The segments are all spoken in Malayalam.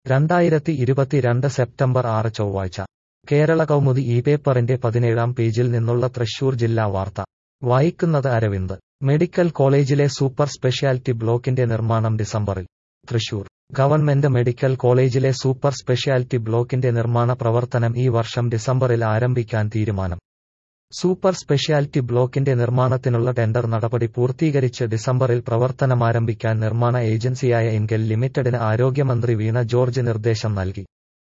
2022 സെപ്റ്റംബർ 6 ചൊവ്വാഴ്ച കേരള കൗമുദി ഈ പേപ്പറിന്റെ 17-ാം പേജിൽ നിന്നുള്ള തൃശൂർ ജില്ലാ വാർത്ത വായിക്കുന്നത് അരവിന്ദ്. മെഡിക്കൽ കോളേജിലെ സൂപ്പർ സ്പെഷ്യാലിറ്റി ബ്ലോക്കിന്റെ നിർമ്മാണം ഡിസംബറിൽ. തൃശൂർ ഗവൺമെന്റ് മെഡിക്കൽ കോളേജിലെ സൂപ്പർ സ്പെഷ്യാലിറ്റി ബ്ലോക്കിന്റെ നിർമ്മാണ പ്രവർത്തനം ഈ വർഷം ഡിസംബറിൽ ആരംഭിക്കാൻ തീരുമാനം. സൂപ്പർ സ്പെഷ്യാലിറ്റി ബ്ലോക്കിന്റെ നിർമ്മാണത്തിനുള്ള ടെൻഡർ നടപടി പൂർത്തീകരിച്ച് ഡിസംബറിൽ പ്രവർത്തനമാരംഭിക്കാൻ നിർമ്മാണ ഏജൻസിയായ ഇൻകെൽ ലിമിറ്റഡിന് ആരോഗ്യമന്ത്രി വീണ ജോർജ് നിർദ്ദേശം നൽകി.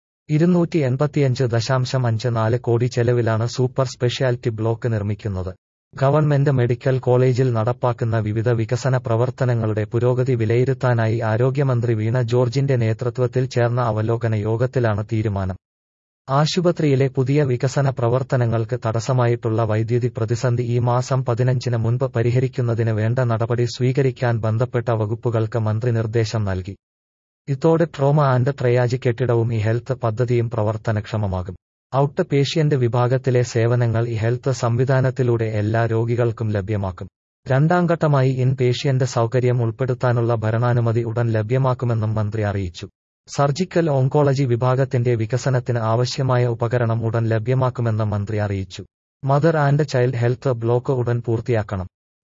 285.54 കോടി ചെലവിലാണ് സൂപ്പർ സ്പെഷ്യാലിറ്റി ബ്ലോക്ക് നിർമ്മിക്കുന്നത്. ഗവൺമെന്റ് മെഡിക്കൽ കോളേജിൽ നടപ്പാക്കുന്ന വിവിധ വികസന പ്രവർത്തനങ്ങളുടെ പുരോഗതി വിലയിരുത്താനായി ആരോഗ്യമന്ത്രി വീണ ജോർജിന്റെ നേതൃത്വത്തിൽ ചേർന്ന അവലോകന യോഗത്തിലാണ് തീരുമാനം. ആശുപത്രിയിലെ പുതിയ വികസന പ്രവർത്തനങ്ങൾക്ക് തടസ്സമായിട്ടുള്ള വൈദ്യുതി പ്രതിസന്ധി ഈ മാസം 15-ന് മുൻപ് പരിഹരിക്കുന്നതിന് വേണ്ട നടപടി സ്വീകരിക്കാൻ ബന്ധപ്പെട്ട വകുപ്പുകൾക്ക് മന്ത്രി നിർദ്ദേശം നൽകി. ഇതോടെ ട്രോമ ആൻഡ് ട്രയാജ് കെട്ടിടവും ഇ ഹെൽത്ത് പദ്ധതിയും പ്രവർത്തനക്ഷമമാകും. ഔട്ട് പേഷ്യന്റ് വിഭാഗത്തിലെ സേവനങ്ങൾ ഇ ഹെൽത്ത് സംവിധാനത്തിലൂടെ എല്ലാ രോഗികൾക്കും ലഭ്യമാക്കും. രണ്ടാംഘട്ടമായി ഇൻ പേഷ്യന്റ് സൗകര്യം ഉൾപ്പെടുത്താനുള്ള ഭരണാനുമതി ഉടൻ ലഭ്യമാക്കുമെന്നും മന്ത്രി അറിയിച്ചു. സർജിക്കൽ ഓങ്കോളജി വിഭാഗത്തിന്റെ വികസനത്തിന് ആവശ്യമായ ഉപകരണം ഉടൻ ലഭ്യമാക്കുമെന്ന് മന്ത്രി അറിയിച്ചു. Mother and child health block ഉടൻ പൂർത്തിയാക്കണം.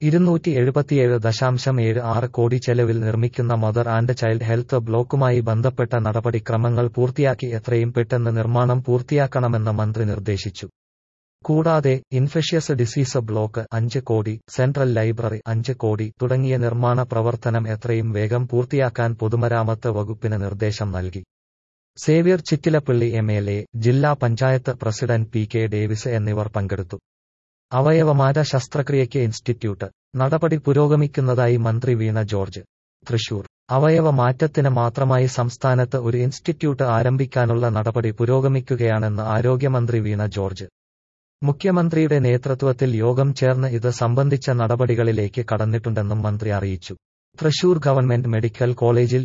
277.76 കോടി ചെലവിൽ നിർമ്മിക്കുന്ന മദർ ആൻഡ് ചൈൽഡ് ഹെൽത്ത് ബ്ലോക്കുമായി ബന്ധപ്പെട്ട നടപടിക്രമങ്ങൾ പൂർത്തിയാക്കി എത്രയും പെട്ടെന്ന് നിർമ്മാണം പൂർത്തിയാക്കണമെന്ന് മന്ത്രി നിർദ്ദേശിച്ചു. കൂടാതെ ഇൻഫെഷ്യസ് ഡിസീസ് ബ്ലോക്ക് 5 കോടി, സെൻട്രൽ ലൈബ്രറി 5 കോടി തുടങ്ങിയ നിർമ്മാണ പ്രവർത്തനം എത്രയും വേഗം പൂർത്തിയാക്കാൻ പൊതുമരാമത്ത് വകുപ്പിന് നിർദ്ദേശം നൽകി. സേവ്യർ ചിറ്റിലപ്പള്ളി MLA, ജില്ലാ പഞ്ചായത്ത് പ്രസിഡന്റ് PK ഡേവിസ് എന്നിവർ പങ്കെടുത്തു. അവയവമാറ്റ ശസ്ത്രക്രിയയ്ക്ക് ഇൻസ്റ്റിറ്റ്യൂട്ട് നടപടി പുരോഗമിക്കുന്നതായി മന്ത്രി വീണ ജോർജ്. തൃശൂർ അവയവമാറ്റത്തിന് മാത്രമായി സംസ്ഥാനത്ത് ഒരു ഇൻസ്റ്റിറ്റ്യൂട്ട് ആരംഭിക്കാനുള്ള നടപടി പുരോഗമിക്കുകയാണെന്ന് ആരോഗ്യമന്ത്രി വീണ ജോർജ്. മുഖ്യമന്ത്രിയുടെ നേതൃത്വത്തിൽ യോഗം ചേർന്ന് ഇത് സംബന്ധിച്ച നടപടികളിലേക്ക് കടന്നിട്ടുണ്ടെന്നും മന്ത്രി അറിയിച്ചു. തൃശൂർ ഗവൺമെന്റ് മെഡിക്കൽ കോളേജിൽ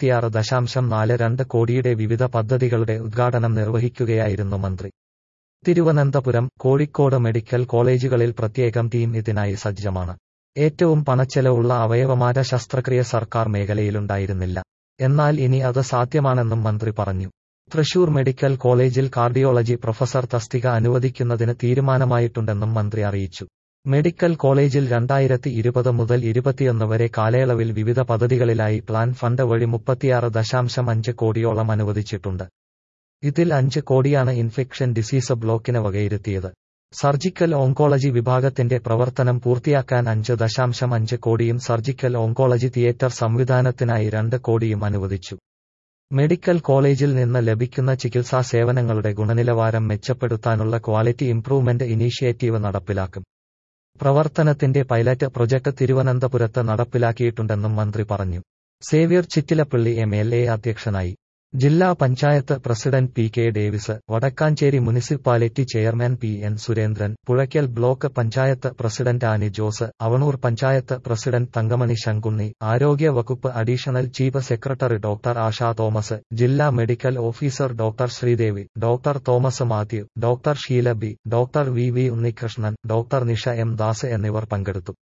26.42 കോടിയുടെ വിവിധ പദ്ധതികളുടെ ഉദ്ഘാടനം നിർവഹിക്കുകയായിരുന്നു മന്ത്രി. തിരുവനന്തപുരം, കോഴിക്കോട് മെഡിക്കൽ കോളേജുകളിൽ പ്രത്യേകം ടീം ഇതിനായി സജ്ജമാണ്. ഏറ്റവും പണച്ചെലവുള്ള അവയവമാറ്റ ശസ്ത്രക്രിയ സർക്കാർ മേഖലയിലുണ്ടായിരുന്നില്ല. എന്നാൽ ഇനി അത് സാധ്യമാണെന്നും മന്ത്രി പറഞ്ഞു. തൃശൂർ മെഡിക്കൽ കോളേജിൽ കാർഡിയോളജി പ്രൊഫസർ തസ്തിക അനുവദിക്കുന്നതിന് തീരുമാനമായിട്ടുണ്ടെന്നും മന്ത്രി അറിയിച്ചു. മെഡിക്കൽ കോളേജിൽ 2020 മുതൽ 2021 വരെ കാലയളവിൽ വിവിധ പദ്ധതികളിലായി പ്ലാൻ ഫണ്ട് വഴി 36.5 കോടിയോളം അനുവദിച്ചിട്ടുണ്ട്. ഇതിൽ 5 കോടിയാണ് ഇൻഫെക്ഷൻ ഡിസീസ് ബ്ലോക്കിന് വകയിരുത്തിയത്. സർജിക്കൽ ഓങ്കോളജി വിഭാഗത്തിന്റെ പ്രവർത്തനം പൂർത്തിയാക്കാൻ 5.5 കോടിയും സർജിക്കൽ ഓങ്കോളജി തിയേറ്റർ സംവിധാനത്തിനായി 2 കോടിയും അനുവദിച്ചു. മെഡിക്കൽ കോളേജിൽ നിന്ന് ലഭിക്കുന്ന ചികിത്സാ സേവനങ്ങളുടെ ഗുണനിലവാരം മെച്ചപ്പെടുത്താനുള്ള ക്വാളിറ്റി ഇംപ്രൂവ്മെന്റ് ഇനീഷ്യേറ്റീവ് നടപ്പിലാക്കും. പ്രവർത്തനത്തിന്റെ പൈലറ്റ് പ്രൊജക്ട് തിരുവനന്തപുരത്ത് നടപ്പിലാക്കിയിട്ടുണ്ടെന്നും മന്ത്രി പറഞ്ഞു. സേവ്യർ ചിറ്റിലപ്പള്ളി MLA അധ്യക്ഷനായി. ജില്ലാ panchayat president PK Davis, Wadakkanchery municipality chairman PN Surendran, Puzhakkal block panchayat president Annie Jose, Avanur panchayat president Thankamani Sankunni, ആരോഗ്യ വകുപ്പ് additional chief secretary doctor Asha Thomas, ജില്ലാ medical officer doctor Sreedevi, doctor Thomas Mathew, doctor Sheela B, doctor VV Unnikrishnan, doctor Nisha M Das എന്നിവർ പങ്കെടുത്തു.